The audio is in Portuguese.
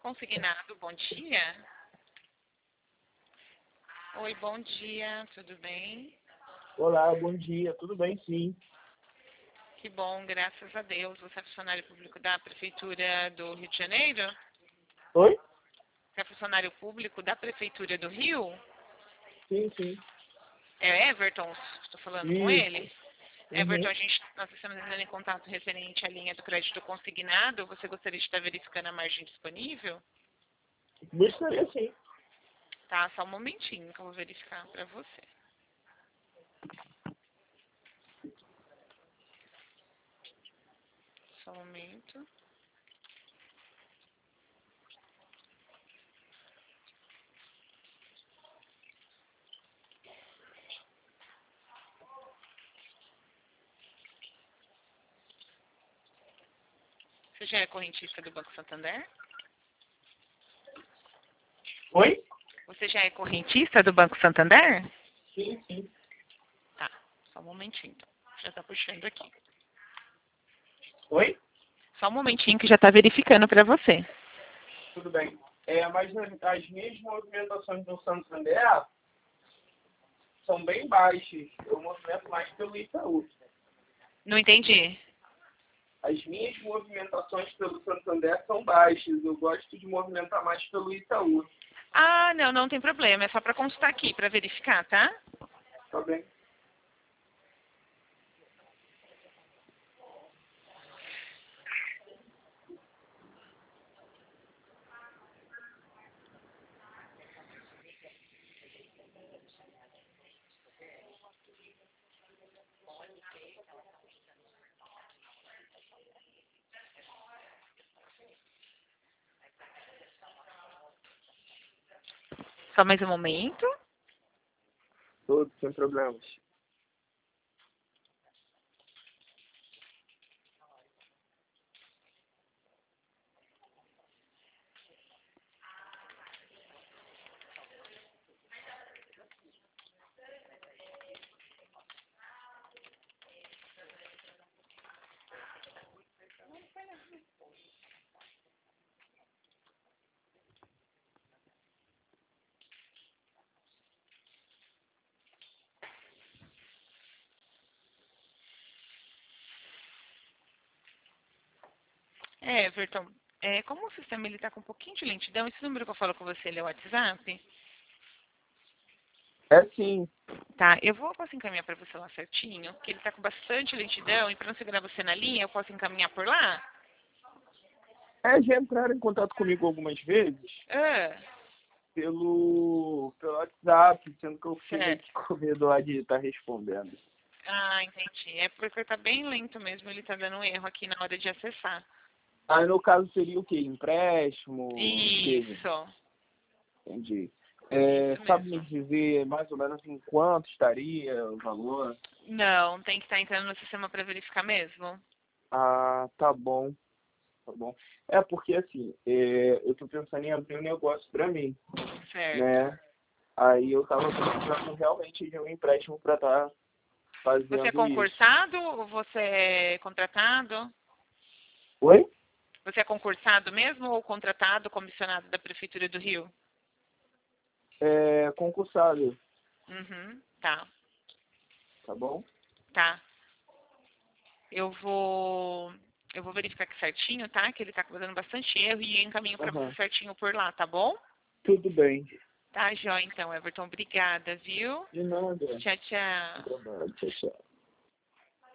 Consignado, bom dia. Oi, bom dia, tudo bem? Olá, bom dia. Tudo bem, sim. Que bom, graças a Deus. Você é funcionário público da Prefeitura do Rio de Janeiro? Oi? Você é funcionário público da Prefeitura do Rio? Sim, sim. É Everton, estou falando com Isso. ele. Uhum. Everton, nós estamos entrando em contato referente à linha do crédito consignado. Você gostaria de estar verificando a margem disponível? Gostaria, sim. Tá, só um momentinho que eu vou verificar para você. Só um momento. Você já é correntista do Banco Santander? Oi? Você já é correntista do Banco Santander? Sim, sim. Tá, só um momentinho então. Já está puxando aqui. Oi? Só um momentinho que já está verificando para você. Tudo bem. Mas as minhas movimentações do Santander são bem baixas. Eu movimento mais pelo Itaú. Não entendi. As minhas movimentações pelo Santander são baixas. Eu gosto de movimentar mais pelo Itaú. Ah, não, não tem problema. É só para consultar aqui, para verificar, tá? Tá bem? Só mais um momento. Tudo sem problemas. Everton, como o sistema está com um pouquinho de lentidão, esse número que eu falo com você, ele é o WhatsApp? É sim. Tá, eu posso encaminhar para você lá certinho, porque ele está com bastante lentidão e para não segurar você na linha, eu posso encaminhar por lá? Já entraram em contato comigo algumas vezes Ah, pelo WhatsApp, sendo que eu fico certo. aqui com medo lá de estar respondendo. Ah, entendi. É porque está bem lento mesmo, ele está dando um erro aqui na hora de acessar. Aí no caso seria o quê? Empréstimo? O quê? Isso, Entendi. isso Sabe me mesmo. dizer mais ou menos em quanto estaria o valor? Não, tem que estar entrando no sistema para verificar mesmo. Ah, tá bom, tá bom. Porque assim, eu tô pensando em abrir um negócio para mim, Certo. né? Aí eu tava precisando realmente de um empréstimo para estar Você é fazendo isso. concursado ou você é contratado? Oi? Você é concursado mesmo ou contratado, comissionado da Prefeitura do Rio? Concursado, Uhum, tá, tá bom? tá. Eu vou, eu vou verificar aqui certinho, tá? Que ele tá dando bastante erro e encaminho para você Aham. certinho por lá, tá bom? Tudo bem. Tá, jóia então, Everton. Obrigada, viu? De nada. Tchau, tchau. Trabalho, tchau, tchau.